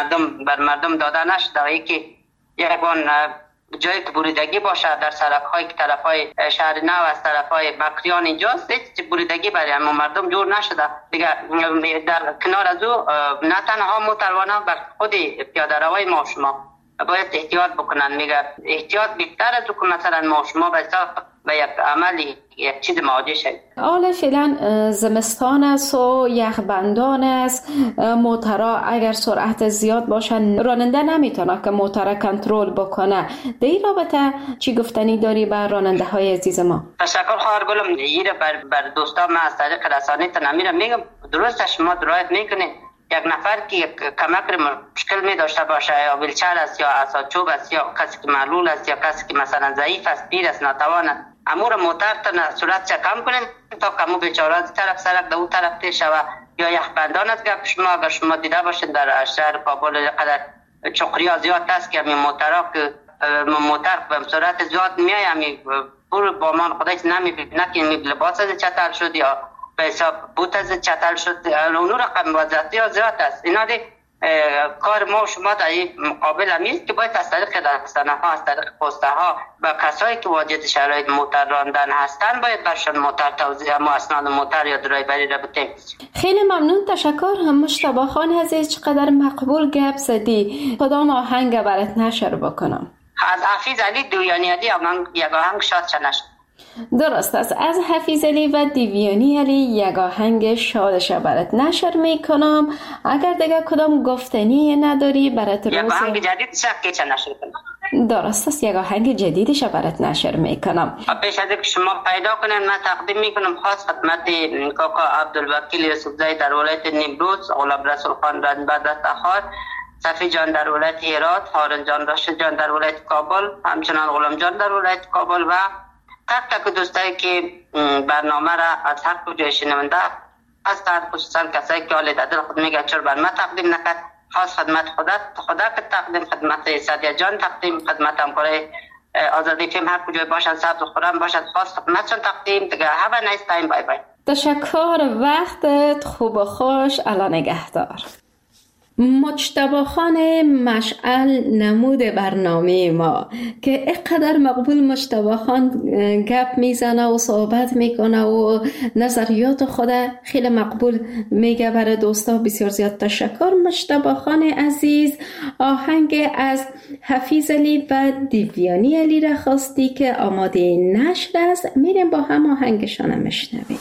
مردم داده نشده، ای که یکان جایی که بریدگی باشه در سرک هایی که طرف های شهر نو از طرف های بکریان اینجاست، هیچ بریدگی برای همه مردم جور نشده دیگه. در کنار از او نه تنها موتروانان بر خود پیاده روای ما شما باید احتیاط بکنن. میگه احتیاط بیشتر از او که مثلا ما شما به یک عملی یک چیز مواجه شد. حالا فعلا زمستان است و یخبندان است، موترها اگر سرعت زیاد باشن راننده نمیتونه که موتر کنترل بکنه. در این رابطه چی گفتنی داری بر راننده های عزیز ما؟ تشکر خواهر گلم. ایره بر دوستان من از طریق رسانه تنمیرم میگم درست شما درایت میکنید. یک نفر که یک کمک مشکل می داشته باشه یا ویلچر است یا عصاچوب است یا کسی که معلول است یا کسی که مثلا ضعیف است، پیر است، ناتوان است، امور موتر تا سرعت کم کنیم تا کمو بیچاره از طرف سرک در اون طرف تیر شوه. یا یخبندان است گپ شما اگر شما دیده باشید در شهر کابل قدر چقریا زیاد است که موترها که موتر به سرعت زیاد میای همی پور با من خودش نمیبینه که لباس از چتر شد یا به حساب بوت از چتر شد، اونو رقم وضعیتی ها زیاد است. اینا دی کار ما شما در این مقابل همیست که باید از طریق رسانه ها، از طریق پسته ها و کسایی که واجد شرایط موتر راندن هستن باید برشان موتر توضیح ما اسناد موتر یا درایوری را بتیم. خیلی ممنون. تشکر. مجتبی خان عزیز چقدر مقبول گپ زدی. کدام آهنگ برات نشر بکنم؟ از حفیظ علی دیویانی علی یک آهنگ شاد شنش. درست است. از حفیظ علی و دیویانی علی یک آهنگ شادش برات نشر میکنم. اگر دیگه کدام گفتنی نداری برات یک آهنگ جدید شکی چه نشر کنم؟ درست است. یک آهنگ جدیدش برات نشر میکنم. پیش از اینکه شما پیدا کنین من تقدیم میکنم خاص خدمت کاکا عبدالوکیل یوسفزئی در ولایت نیمروز، غلام رسول خان رنبدت اخار، صفی جان در ولایت هرات، هارون جان راشد جان در ولایت کابل، همچنان غلام جان در ولایت کابل و تک دوستایی که برنامه را از هر کجای شنونده هستند، خصوصا کسایی که حال دل خود میگه چرا بر من تقدیم نکرد، خاص خدمت خدا که تقدیم، خدمت سعدیه جان تقدیم، خدمت همکارای آزادی فیلم هر کجای باشن، سبز و خورم باشد، خاص خدمتشون تقدیم. دیگه have a nice time. بای بای. تشکر. وقتت خوب و خوش. الله نگهدار. مجتبی خان مشعل نمود برنامه ما که اینقدر مقبول مجتبی خان گپ میزنه و صحبت میکنه و نظریات خود خیلی مقبول میگه برای دوستا. بسیار زیاد تشکر مجتبی خان عزیز. آهنگ از حفیظ علی و دیویانی علی را خواستی که آماده نشر است. میریم با هم آهنگشان میشنویم.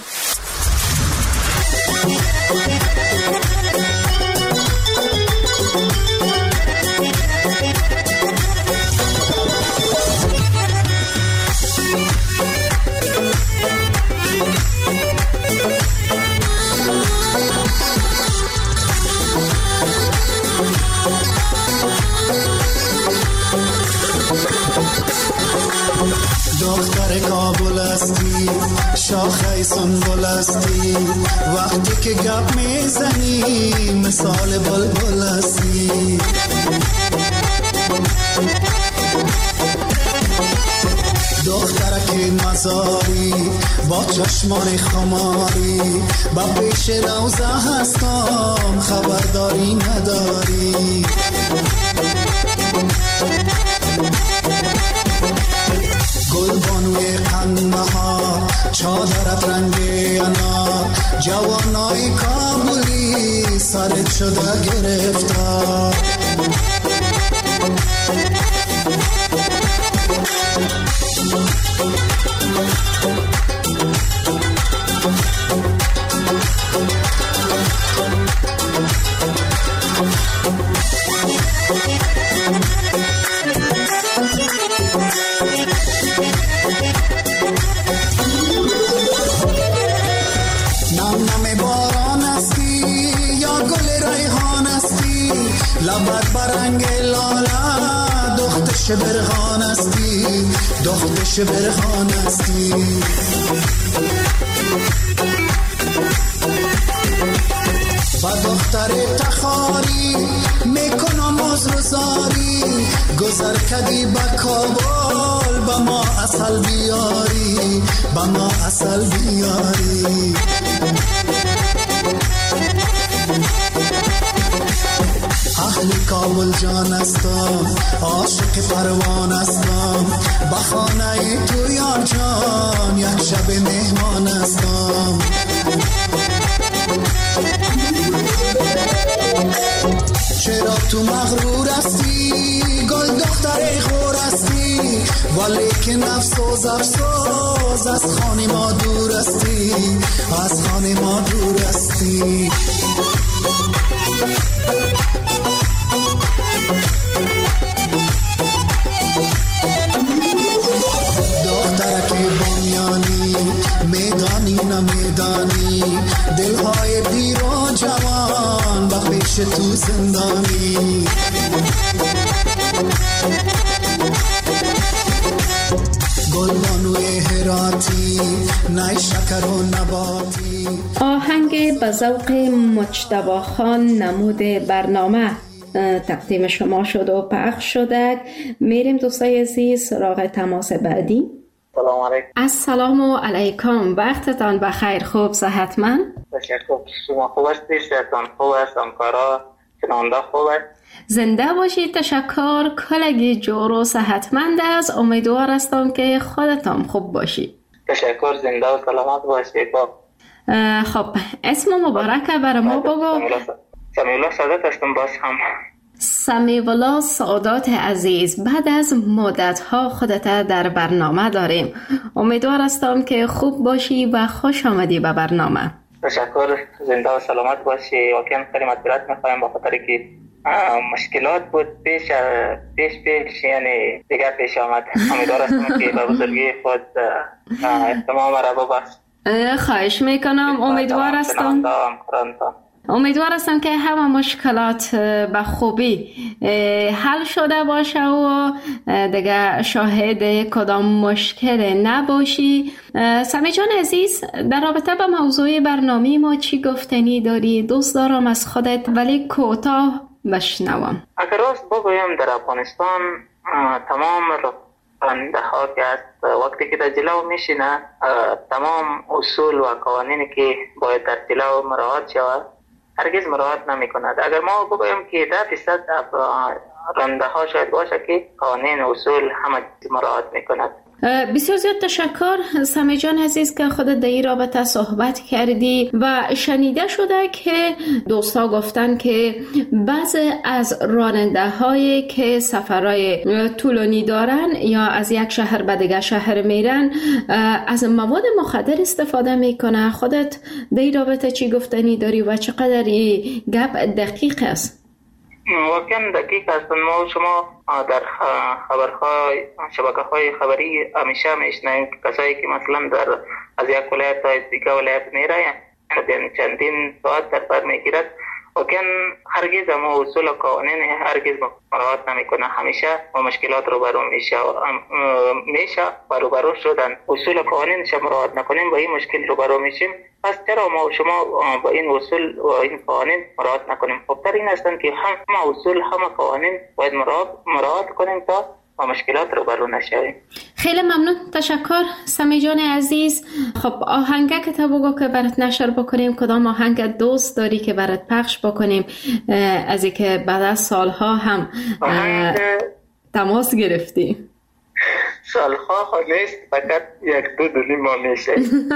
دختر کابل هستی، شاخه سنبل هستی، وقتی که گپ میزنی مثال بلبل هستی. دخترک مزاری با چشمان خماری، با پیش روزه هستم خبرداری نداری. گل بانوی قندهار، چادرت رنگ انار، جوانای کابلی سرت شده گرفتار. لبت برنگ لاله دختش برخان استی دختش برخان استی با دختر تخاری میکنم عذرزاری گذر کدی با کابل با ما اصل بیاری با ما اصل بیاری اهل کابل جان استم عاشق پروان استم با خانه تو یار جان یک شب مهمان استم چرا تو مغرور استی گل دختر خور استی ولی که نفسوز افسوز از خانه ما دور استی از خانه ما دور استی دخترک بامیانی میدانی نمیدانی دلهای پیر و جوان با پیش تو زندانی گلبانوی هراتی نای شکر و نباتی. آهنگ به ذوق مجتبی خان نمود برنامه تقدیم شما شد و پخش شده. میریم دوستای عزیز سراغ تماس بعدی. سلام علیکم. السلام علیکم، وقتتان بخیر، خوب صحتمند؟ تشکر. شما خوب هستید؟ صحتان خوب است؟ همکارا شنونده خوب است؟ زنده باشید. تشکر. کلگی جور و صحتمند است. امیدوار هستم که خودتان خوب باشید. تشکر. زنده و سلامت باشید. خب اسم مبارک برای ما بگو. سمیولا سعادت هستم. باز هم سمیولا سعادت عزیز، بعد از مدت‌ها خودت در برنامه داریم. امیدوار هستم که خوب باشی و خوش آمدی به برنامه. تشکر. زنده و سلامت باشی. واقعا خیلی معذرت می‌خوایم به خاطر که مشکلات بود پیش یعنی دیگر پیش آمد. امیدوار هستم که به بزرگی خود تمام را ببخش. خواهش میکنم. امیدوار هستم که همه مشکلات به خوبی حل شده باشه و دیگه شاهد کدام مشکل نباشی. سمی جان عزیز، در رابطه با موضوع برنامه ما چی گفتنی داری؟ دوست دارم از خودت ولی کوتاه بشنوم. اگر راست بگویم در افغانستان تمام راننده ها که است وقتی که در جلو میشینه تمام اصول و قوانینی که باید در جلو مراعات شود هرگز مراعات نمی کند. اگر ما بگویم که 10% راننده ها شاید باشه که قوانین اصول همه مراعات می کند. بسیار زیاد تشکر سمی جان عزیز که خودت در این رابطه صحبت کردی و شنیده شده که دوستا گفتن که بعضی از راننده هایی که سفرهای طولانی دارن یا از یک شهر به دیگر شهر میرن از مواد مخدر استفاده میکنه. خودت در این رابطه چی گفتنی داری و چقدر این گپ دقیق است؟ واقعا دقیق است. ما شما در خبرهای شبکه‌های خبری همیشه میشنویم کسایی که مثلا از یک ولایت تا دیگر ولایت میره یعنی چندین ساعت در میگیرد واقعا هرگز ما اصول و قوانین هرگز مراعات نمیکنه. همیشه با مشکلات روبرو میشه و روبرو شدن اصول و قوانینش مراعات نکنیم با این مشکل روبرو میشیم. پس چرا ما شما با این اصول و این قوانین مراعات نکنیم؟ خبتر این هستند که همه اصول همه قوانین باید مراعات کنیم تا با مشکلات روبرو نشویم. خیلی ممنون. تشکر سمی جان عزیز. خب آهنگه که تا بگو که برات نشر بکنیم، کدام آهنگ دوست داری که برات پخش بکنیم از اینکه بعد از سالها هم تماس گرفتی؟ سالها نیست، فقط 1-2 ماه میشه.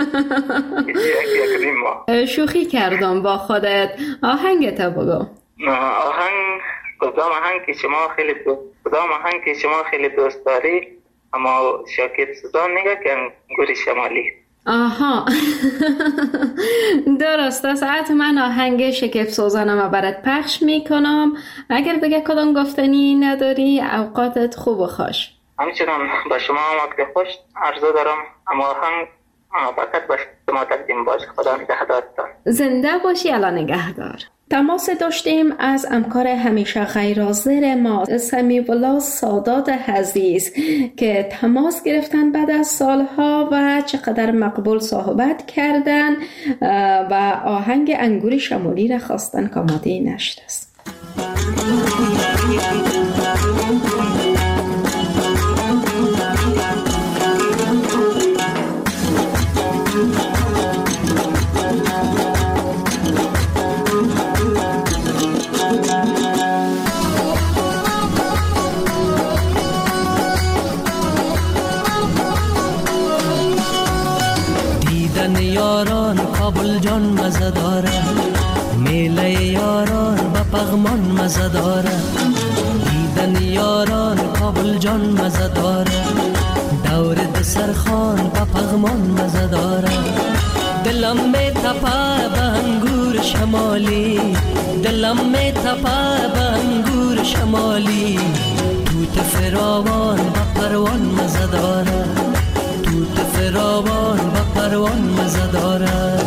یک ماه. شوخی کردم با خودت. آهنگ تا بگو. کدام آهنگ که شما خیلی دوست داری؟ اما شاکر سوزان نگه که گوری شمالی. آها درست است. من آهنگ شکف سوزانم برات پخش میکنم. اگر دیگه کدام گفتنی نداری اوقاتت خوب و خوش. همچنان با شما هم وقت خوش عرضه دارم. اما آهنگ فقط با شما تقدیم باش. خدا نگهدارتان. زنده باشی. الان نگهدار. تماس داشتیم از همکار همیشه غیرحاضر ما سمیع الله سادات عزیز که تماس گرفتن بعد از سالها و چقدر مقبول صحبت کردن و آهنگ انگور شمالی را خواستن که آماده نشده است. یاران کابل جان مزه داره، میله یاران با پغمان مزه داره. دیدن یاران کابل جان مزه داره، دور دسرخان با پغمان مزه داره. دلم می تپه به انگور شمالی، دلم می تپه به انگور شمالی. توت فراوان با پروان مزه داره، توت فراوان با پروان مزه داره.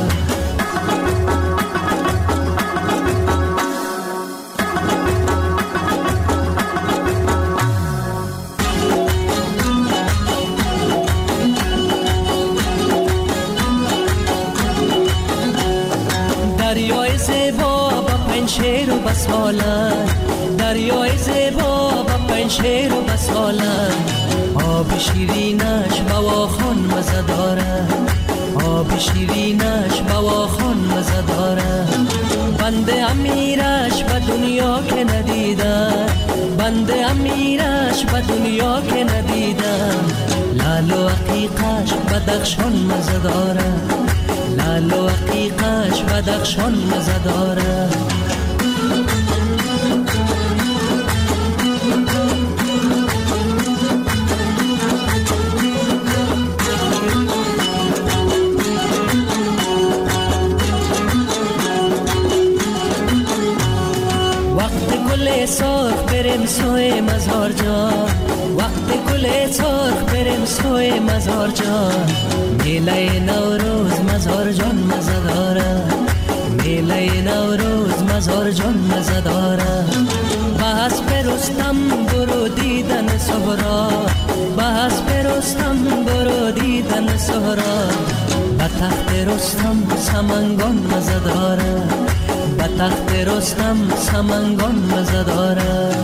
دریای زیبا با پنشیر و بساله، دریای زیبا با پنشیر و بساله. آب شیرینش بواخان مزه داره، آب شیرینش بواخان مزه داره. بنده امیرش به دنیا که ندیدم، بنده امیرش به دنیا که ندیدم. لال و عقیقش بدخشان مزه داره، لال و عقیقش بدخشان مزه داره. سرخ بریم سوی مزار جان، وقت گل سرخ بریم سوی مزار جان. میله نوروز مزار جان مزه داره، میله نوروز مزار جان مزه داره. بحث برستم برو دیدن سهرا، بحث برستم برو دیدن سهرا. به تخت رستم سمنگان مزه داره، به تخت رستم سمنگان مزه داره.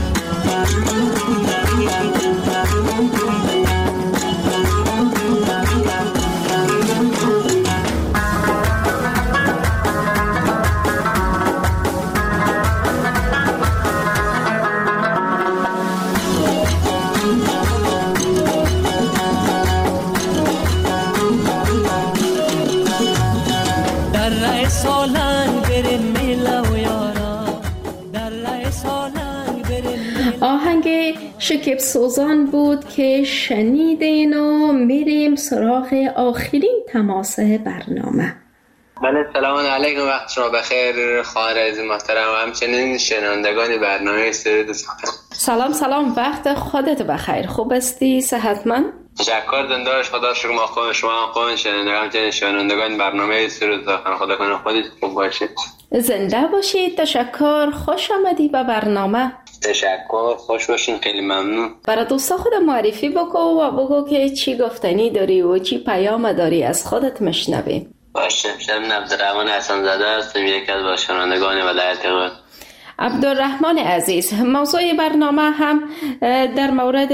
آهنگ شکیب سوزان بود که شنیدین و میریم سراغ آخرین تماس برنامه. بله، سلام علیکم، وقت شما بخیر خواهر عزیز محترم و همچنین شنوندگان برنامه سرود سخن. سلام، وقت خودت بخیر. خوب استی؟ صحتمند؟ تشکر دندارش، خدا شکر. ما خوب، شما هم خوب، شنوندگان برنامه سرود سخن، خدا کنه خودت خوب باشید. زنده باشید. تشکر، خوش آمدی به برنامه. تشکر، خوش باشین، خیلی ممنون. برای دوستا خود معرفی بکن و بگو که چی گفتنی داری و چی پیام داری از خودت مشنویم. باشه، من عبدالرحمن حسن زاده هستم، یکی از باشندگان ولایت قم. عبدالرحمن عزیز، موضوع برنامه هم در مورد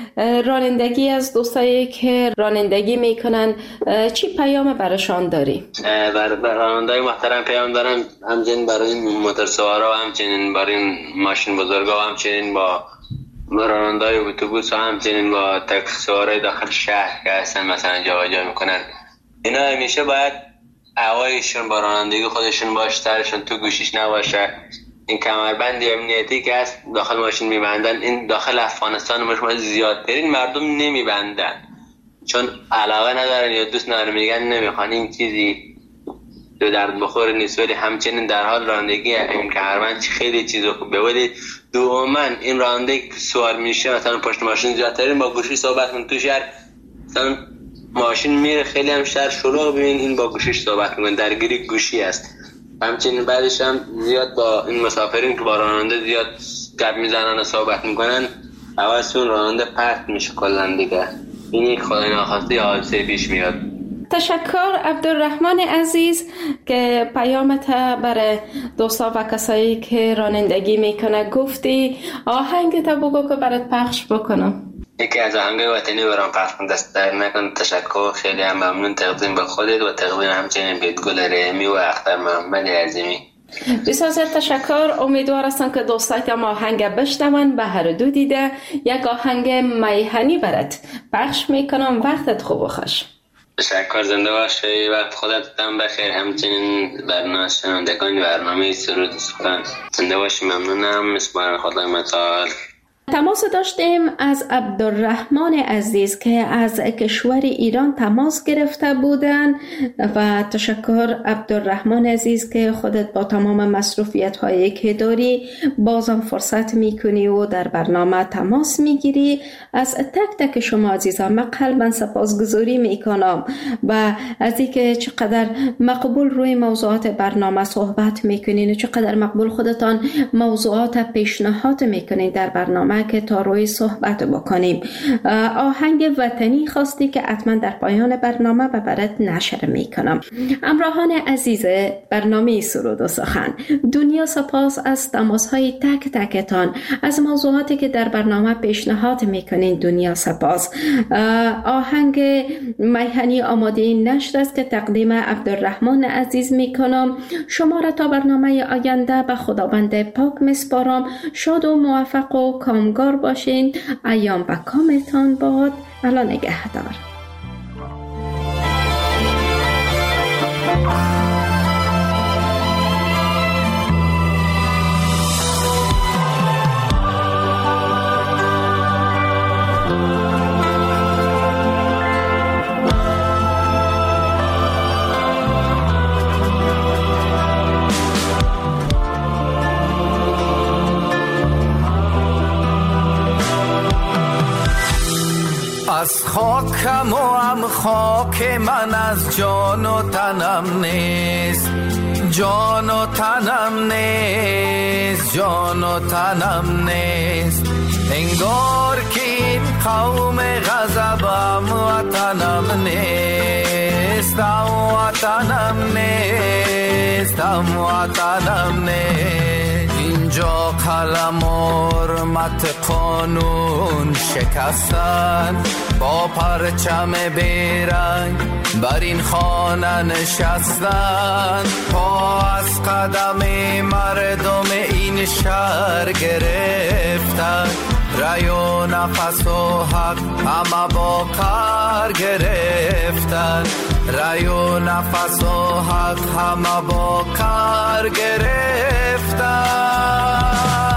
رانندگی از دوستایی که رانندگی میکنن، چی پیام براشان داری؟ برای رانندگی محترم پیام دارم، همچنین برای موتورسوارا و همچنین برای ماشین بزرگا و همچنین با رانندگی اتوبوس و همچنین با تاکسی‌سوارای داخل شهر که هستن مثلا جابجا میکنن. اینا همیشه باید هوایشون با رانندگی خودشون باشه، سرشون تو گوشیش نباشه. این کمربند امنیتی که هست داخل ماشین میبندن، این داخل افغانستان ما زیادترین مردم نمیبندن چون علاقه ندارن یا دوست ندارن، میگن نمیخوان، این چیزی دو درد بخور نیست. ولی همچنین در حال رانندگی این کمربند خیلی چیز خوبه، ولی دوما این رانندگی سوار میشه مثلا پشت ماشین زیادترین با گوشی صحبت کن. تو شهر مثلا ماشین میره خیلی هم شهر شلوغ، ببین این با گوشیش صحبت میکنه، درگیری گوشی است. همچنین بعدش هم زیاد با این مسافرین که با راننده زیاد گپ میزنن و صحبت میکنن، حواسشون راننده پرت میشه کلا دیگه. این یک خدای ناخواسته حادثه پیش میاد. تشکر عبدالرحمن عزیز که پیامت برای دوستا و کسایی که رانندگی میکنه گفتی. آهنگت بگو که برات پخش بکنم. یکی از آهنگای وطنی برام پخش کن، دست در نکن. تشکر، خیلی هم ممنون. تقدیم به خودت و تقدیم همچنین به گل رحمی و اختر محمد عظیمی. بسیار تشکر. امیدوار هستم که دوستای که آهنگ بشنون به هر دو دیده. یک آهنگ میهنی برات پخش میکنم. وقتت خوب و خوش. تشکر، زنده باشی. وقت خودت هم بخیر. همچنین برنامه شنوندگان برنامه سرود و سخن زنده باشی. ممنونم. اسم خدای متعال. تماس داشتیم از عبدالرحمن عزیز که از کشور ایران تماس گرفته بودن و تشکر عبدالرحمن عزیز که خودت با تمام مصروفیت هایی که داری بازم فرصت میکنی و در برنامه تماس میگیری. از تک تک شما عزیزان من قلبا سپاسگزاری میکنم و از اینکه چقدر مقبول روی موضوعات برنامه صحبت میکنین و چقدر مقبول خودتان موضوعات پیشنهاد میکنین در برنامه که تا روی صحبت بکنیم. آهنگ وطنی خواستی که حتما در پایان برنامه و برات نشر میکنم. همراهان عزیز برنامه سرود و سخن، دنیا سپاس از تماس های تک تکتان، از موضوعاتی که در برنامه پیشنهاد میکنین. دنیا سپاس. آهنگ میهنی آماده نشر است که تقدیم عبدالرحمن عزیز میکنم. شما را تا برنامه آینده به خداوند پاک میسپارم. شاد و موفق و کامگار باشین. ایام به کامتان باد. الان نگهدار. از خاکم و هم خاک من، از جان و تنم نیست. جان و تنم نیست. جان و تنم نیست. انگار که این قوم غضبم وطنم نیست. وطنم نیست. وطنم نیست. اینجا قلم و حرمت قانون شکستن، با پرچم بیرنگ بر این خانه نشستن. پا از قدم مردم این شهر گرفتن، رای و نفس و حق همه با کار گرفتن. رای و نفس و حق همه با کار گرفتن.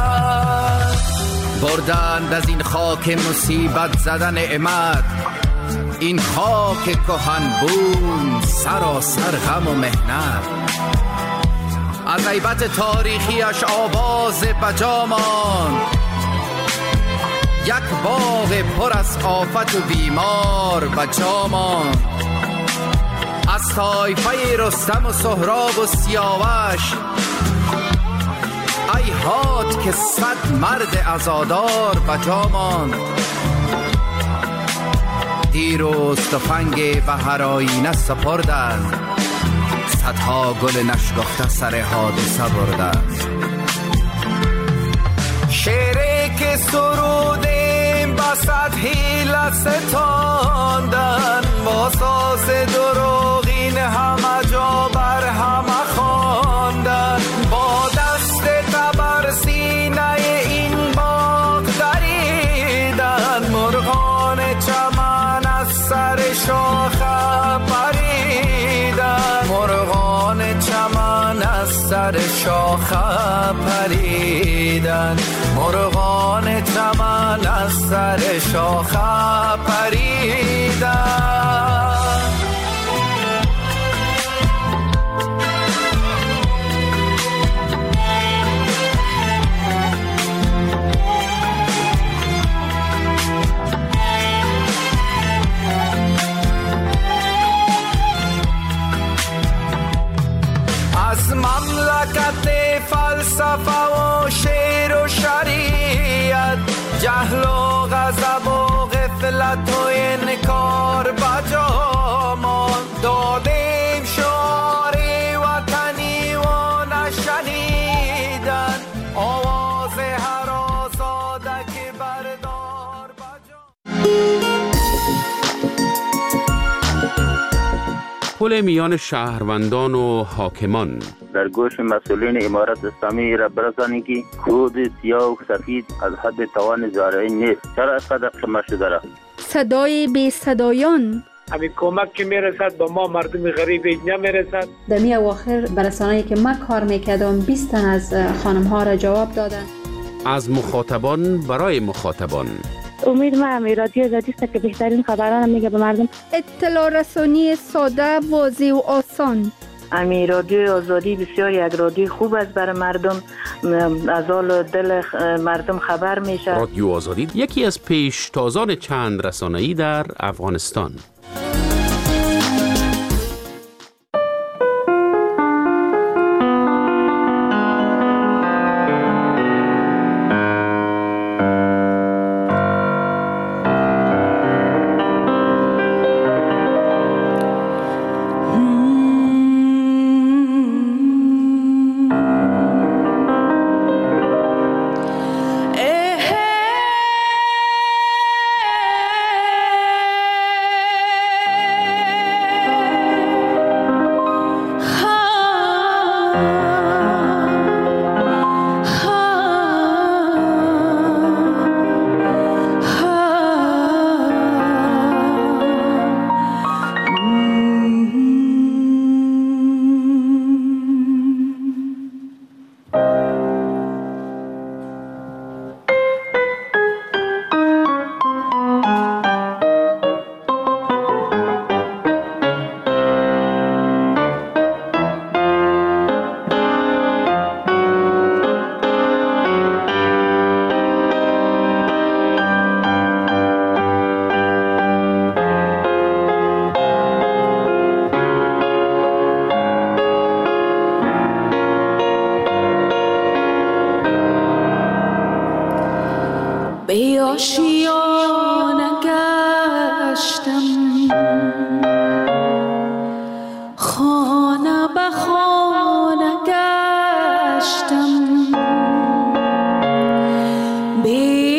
بردند از این خاک مصیبت زدن نعمت، این خاک کهن بون سراسر غم و مهنت. از عیبت تاریخیش آواز بجامان، یک باغ پر از آفت و بیمار بجامان. از طایفه رستم و سهراب و سیاوش، ای هات که 100 مرد عزادار بجامان. دیروز تفنگ بهر آینه سپردند، صدها گل نشکفته سر حادثه بردند. شعری که سرودیم با 100 حیله ستاندن، با ساز دروغین همه جا بر همه خواندن. با دست تبر سینه این باغ دریدن، مرغان چمن از سر شاخه پریدن. مرغان چمن از سر شاخه پریدن. مرغان چمن از سر شاخه پریدن. از مملکت جهل و غضب و غفلت و انکار بجا ما دادیم شعاری وطنی و نشنیدن آواز هر آزاده که بردار بجا. پل میان شهروندان و حاکمان در گوش مسئولین امارت اسلامی را برسانید که کود سیاه و سفید از حد توان زارعی نیست. چرا اینقدر قمه شده را؟ صدای بی صدایان همین کمک که میرسد به ما مردم غریب نمیرسد. در می اواخر برسانه‌ای که من کار میکردم 20 تن از خانم ها را جواب دادن. از مخاطبان برای مخاطبان. امید ما هم رادیو آزادی است که بهترین خبران میگه به مردم. اطلاع رسانی ساده، واضح و آسان. امی رادیو آزادی بسیار یک رادیو خوب است برای مردم، از حال دل مردم خبر میشه. رادیو آزادی یکی از پیشتازان چند رسانه‌ای در افغانستان. be